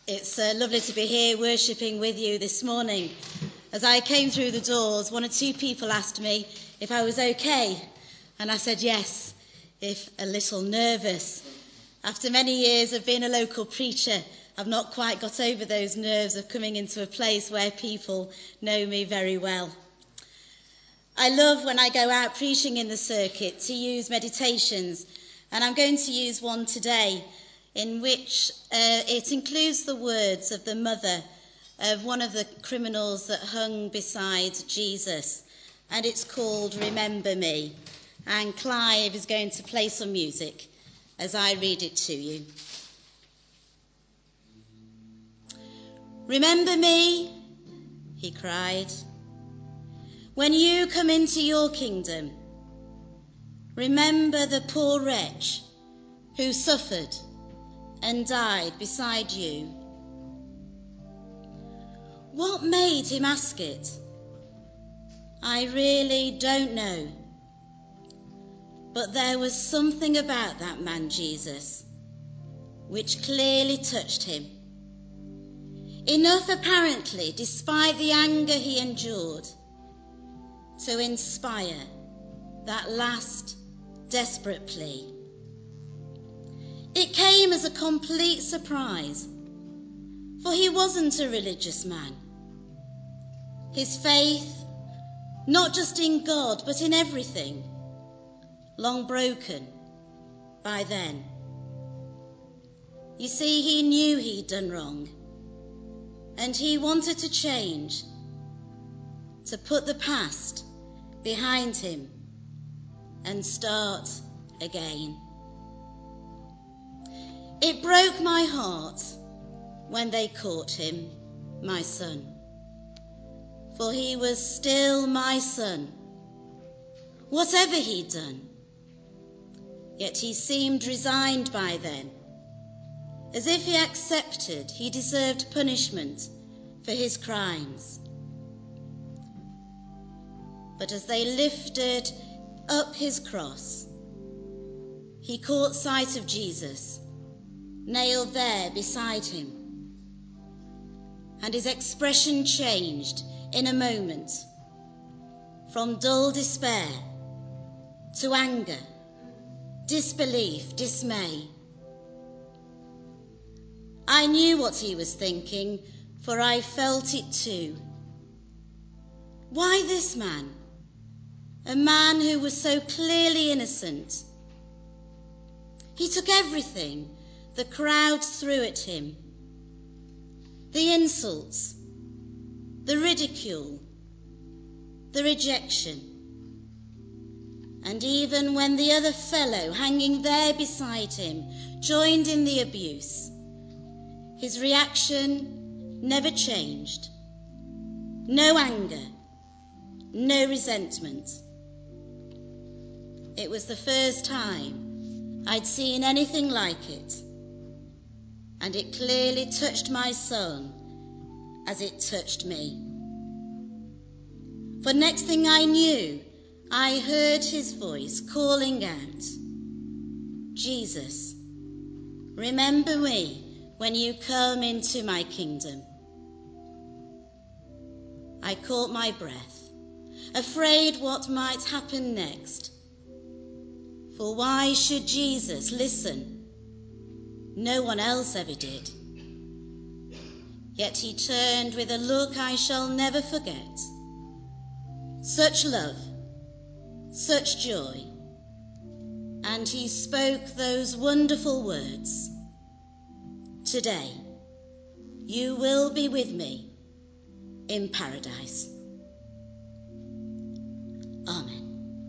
It's lovely to be here worshipping with you this morning. As I came through the doors, one or two people asked me if I was okay, and I said yes, if a little nervous. After many years of being a local preacher, I've not quite got over those nerves of coming into a place where people know me very well. I love when I go out preaching in the circuit to use meditations, and I'm going to use one today in which it includes the words of the mother of one of the criminals that hung beside Jesus, and it's called Remember Me. And Clive is going to play some music as I read it to you. Remember me, he cried, when you come into your kingdom. Remember the poor wretch who suffered and died beside you. What made him ask it? I really don't know. But there was something about that man, Jesus, which clearly touched him. Enough, apparently, despite the anger he endured, to inspire that last desperate plea. It came as a complete surprise, for he wasn't a religious man. His faith, not just in God, but in everything, long broken by then. You see, he knew he'd done wrong, and he wanted to change, to put the past behind him and start again. It broke my heart when they caught him, my son, for he was still my son, whatever he'd done. Yet he seemed resigned by then, as if he accepted he deserved punishment for his crimes. But as they lifted up his cross, he caught sight of Jesus, nailed there beside him, and his expression changed in a moment from dull despair to anger, disbelief, dismay. I knew what he was thinking, for I felt it too. Why this man? A man who was so clearly innocent. He took everything the crowds threw at him. The insults, the ridicule, the rejection. And even when the other fellow hanging there beside him joined in the abuse, his reaction never changed. No anger, no resentment. It was the first time I'd seen anything like it, and it clearly touched my son as it touched me. For next thing I knew, I heard his voice calling out, Jesus, remember me when you come into my kingdom. I caught my breath, afraid what might happen next. For why should Jesus listen? No one else ever did. Yet he turned with a look I shall never forget. Such love, such joy. And he spoke those wonderful words. Today, you will be with me in paradise. Amen.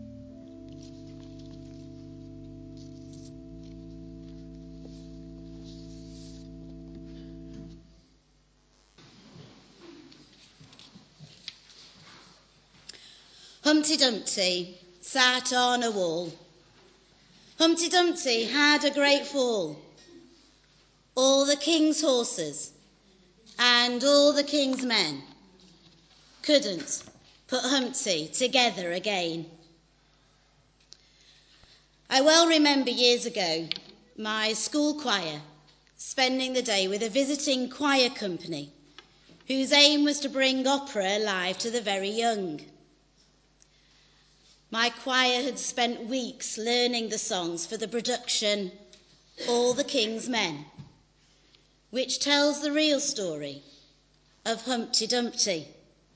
Humpty Dumpty sat on a wall. Humpty Dumpty had a great fall. All the king's horses and all the king's men couldn't put Humpty together again. I well remember years ago my school choir spending the day with a visiting choir company whose aim was to bring opera alive to the very young. My choir had spent weeks learning the songs for the production All the King's Men, which tells the real story of Humpty Dumpty.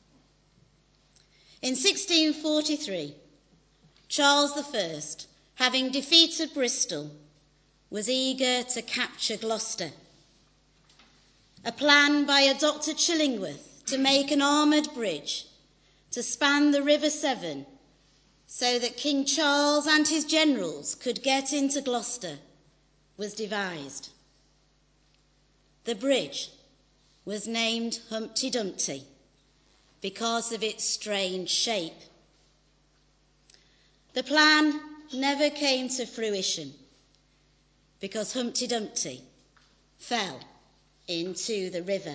In 1643, Charles I, having defeated Bristol, was eager to capture Gloucester. A plan by a Dr. Chillingworth to make an armoured bridge to span the River Severn so that King Charles and his generals could get into Gloucester was devised. The bridge was named Humpty Dumpty because of its strange shape. The plan never came to fruition because Humpty Dumpty fell into the river.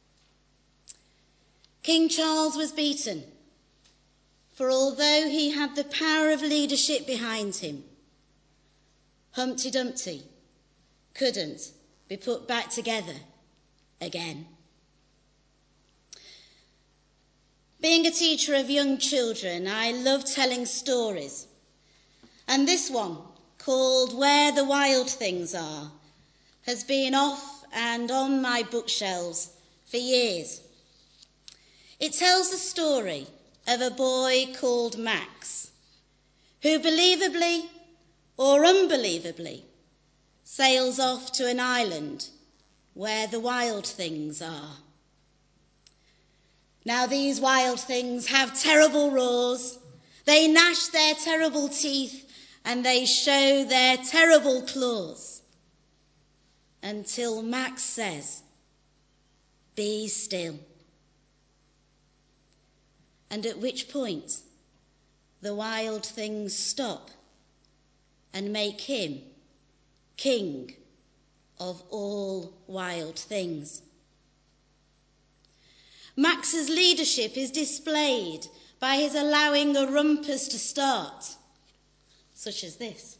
King Charles was beaten, for although he had the power of leadership behind him, Humpty Dumpty couldn't be put back together again. Being a teacher of young children, I love telling stories, and this one, called Where the Wild Things Are, has been off and on my bookshelves for years. It tells the story of a boy called Max, who believably or unbelievably sails off to an island where the wild things are. Now, these wild things have terrible roars, they gnash their terrible teeth, and they show their terrible claws, until Max says, "Be still." And at which point the wild things stop and make him king of all wild things. Max's leadership is displayed by his allowing a rumpus to start, such as this,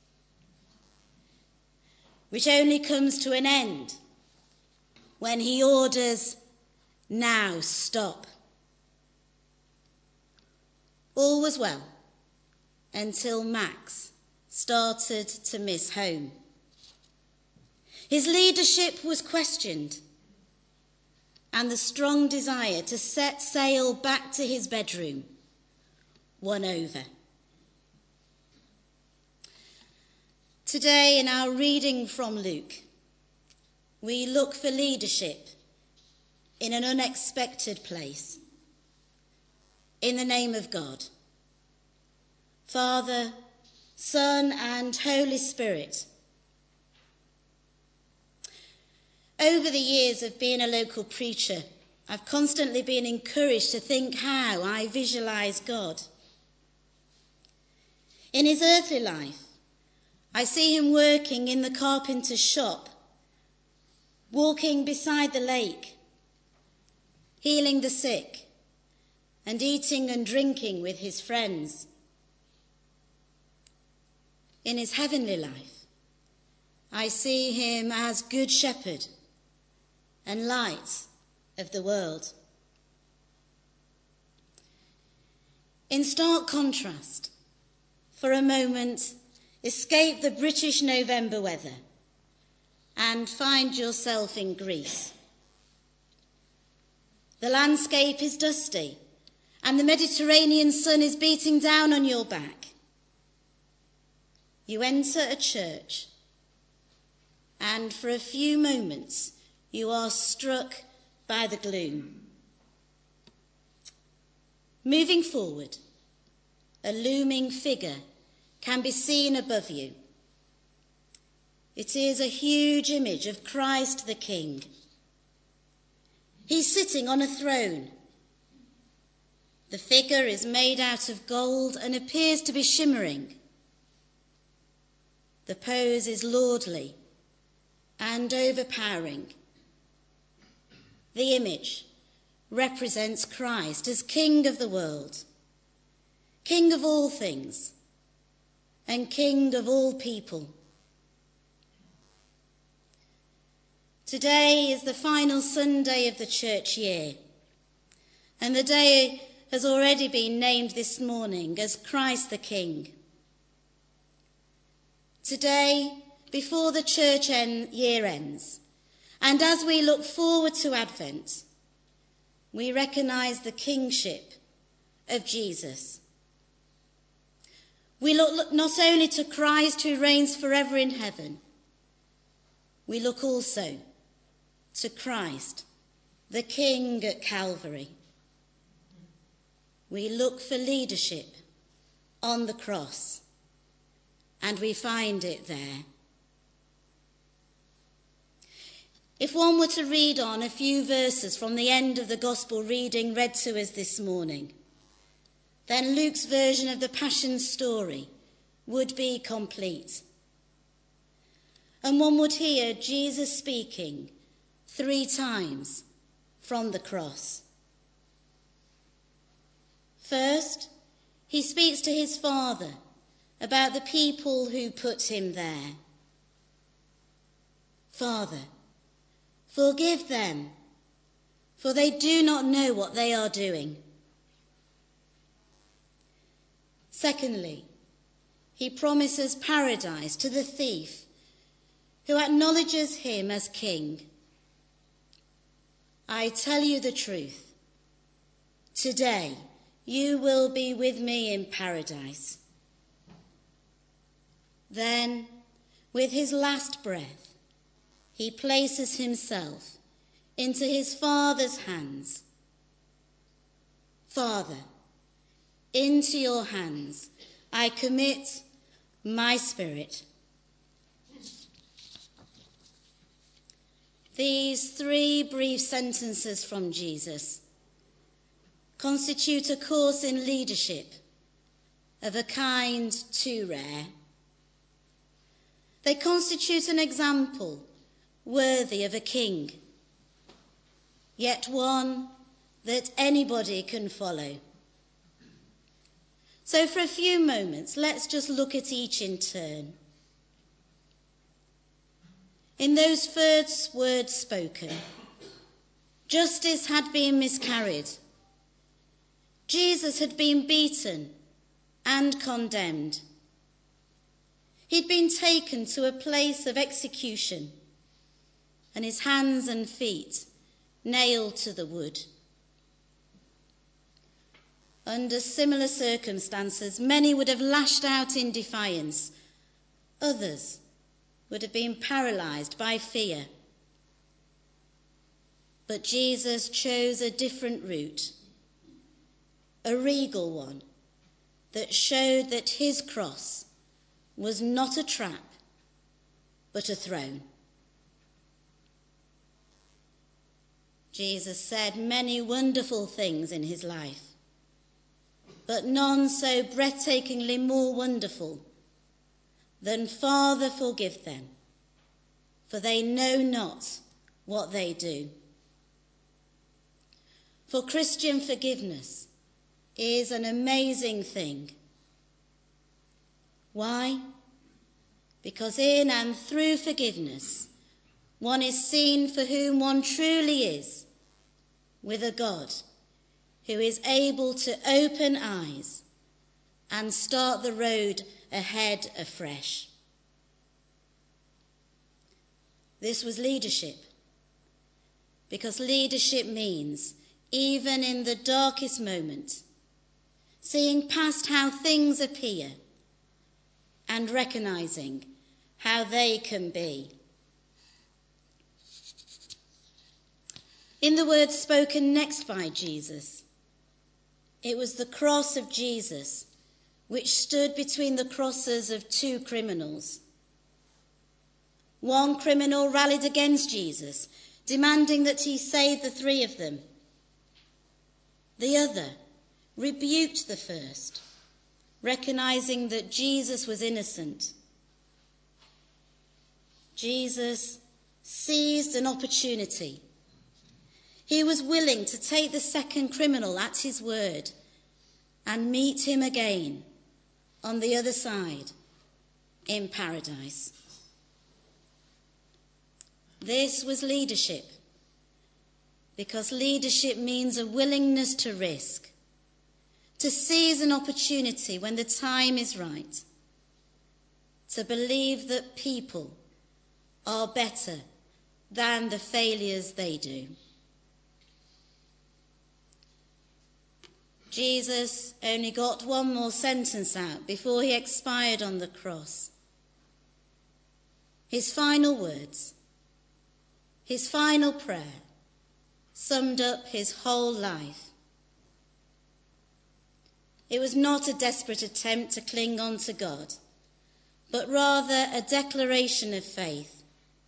which only comes to an end when he orders, "Now stop." All was well until Max started to miss home. His leadership was questioned, and the strong desire to set sail back to his bedroom won over. Today, in our reading from Luke, we look for leadership in an unexpected place. In the name of God, Father, Son, and Holy Spirit. Over the years of being a local preacher, I've constantly been encouraged to think how I visualise God. In his earthly life, I see him working in the carpenter's shop, walking beside the lake, healing the sick, and eating and drinking with his friends. In his heavenly life, I see him as Good Shepherd and light of the world. In stark contrast, for a moment, escape the British November weather and find yourself in Greece. The landscape is dusty and the Mediterranean sun is beating down on your back. You enter a church, and for a few moments you are struck by the gloom. Moving forward, a looming figure can be seen above you. It is a huge image of Christ the King. He's sitting on a throne. The figure is made out of gold and appears to be shimmering. The pose is lordly and overpowering. The image represents Christ as King of the world, King of all things, and King of all people. Today is the final Sunday of the church year, and the day has already been named this morning as Christ the King. Today, before the church year ends, and as we look forward to Advent, we recognise the kingship of Jesus. We look not only to Christ who reigns forever in heaven, we look also to Christ, the King at Calvary. We look for leadership on the cross, and we find it there. If one were to read on a few verses from the end of the gospel reading read to us this morning, then Luke's version of the Passion story would be complete. And one would hear Jesus speaking 3 times from the cross. First, he speaks to his Father about the people who put him there. Father, forgive them, for they do not know what they are doing. Secondly, he promises paradise to the thief who acknowledges him as king. I tell you the truth, today you will be with me in paradise. Then, with his last breath, he places himself into his Father's hands. Father, into your hands I commit my spirit. These 3 brief sentences from Jesus constitute a course in leadership of a kind too rare. They constitute an example worthy of a king, yet one that anybody can follow. So for a few moments, let's just look at each in turn. In those first words spoken, justice had been miscarried. Jesus had been beaten and condemned. He'd been taken to a place of execution, and his hands and feet nailed to the wood. Under similar circumstances, many would have lashed out in defiance. Others would have been paralysed by fear. But Jesus chose a different route, a regal one that showed that his cross was not a trap, but a throne. Jesus said many wonderful things in his life, but none so breathtakingly more wonderful than, Father, forgive them, for they know not what they do. For Christian forgiveness is an amazing thing. Why? Because in and through forgiveness, one is seen for whom one truly is, with a God who is able to open eyes and start the road ahead afresh. This was leadership, because leadership means, even in the darkest moment, seeing past how things appear and recognising how they can be. In the words spoken next by Jesus, it was the cross of Jesus which stood between the crosses of 2 criminals. One criminal rallied against Jesus, demanding that he save the 3 of them. The other rebuked the first, recognising that Jesus was innocent. Jesus seized an opportunity. He was willing to take the second criminal at his word and meet him again on the other side in paradise. This was leadership, because leadership means a willingness to risk, to seize an opportunity when the time is right, to believe that people are better than the failures they do. Jesus only got one more sentence out before he expired on the cross. His final words, his final prayer, summed up his whole life. It was not a desperate attempt to cling on to God, but rather a declaration of faith.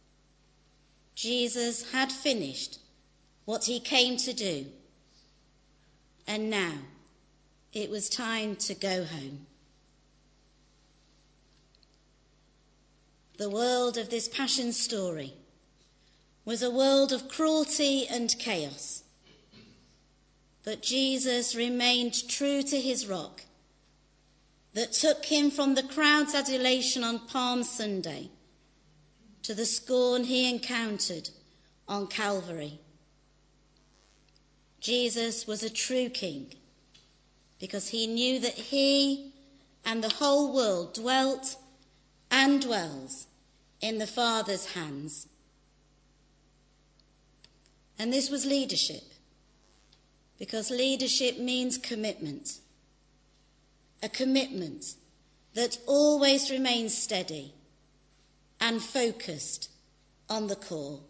Jesus had finished what he came to do, and now it was time to go home. The world of this passion story was a world of cruelty and chaos, but Jesus remained true to his rock that took him from the crowd's adulation on Palm Sunday to the scorn he encountered on Calvary. Jesus was a true king because he knew that he and the whole world dwelt and dwells in the Father's hands. And this was leadership, because leadership means commitment, a commitment that always remains steady and focused on the core.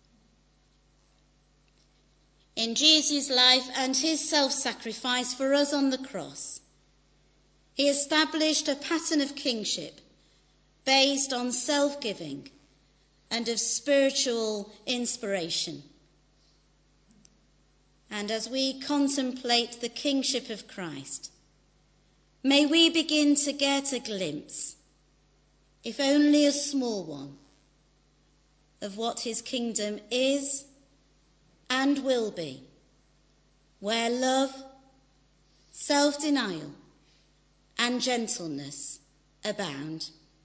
In Jesus' life and his self-sacrifice for us on the cross, he established a pattern of kingship based on self-giving and of spiritual inspiration. And as we contemplate the kingship of Christ, may we begin to get a glimpse, if only a small one, of what his kingdom is and will be, where love, self-denial, and gentleness abound.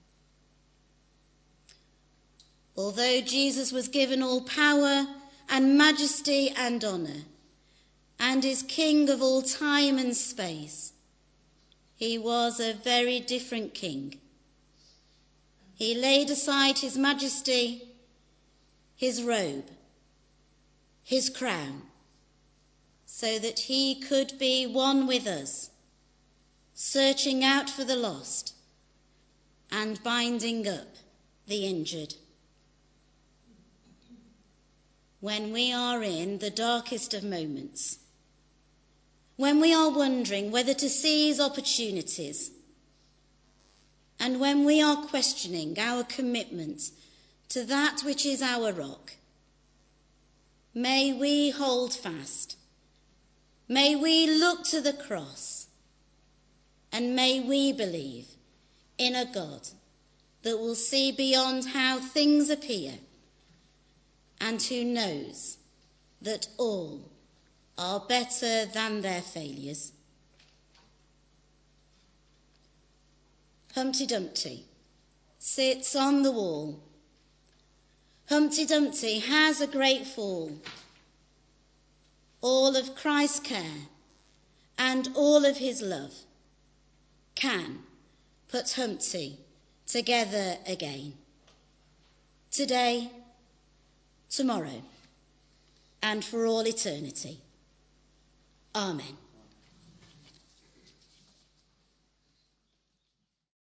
Although Jesus was given all power and majesty and honour, and is king of all time and space, he was a very different king. He laid aside his majesty, his robe, his crown, so that he could be one with us, searching out for the lost and binding up the injured. When we are in the darkest of moments, when we are wondering whether to seize opportunities, and when we are questioning our commitment to that which is our rock, may we hold fast, may we look to the cross, and may we believe in a God that will see beyond how things appear and who knows that all are better than their failures. Humpty Dumpty sits on the wall. Humpty Dumpty has a great fall. All of Christ's care and all of his love can put Humpty together again. Today, tomorrow, and for all eternity. Amen.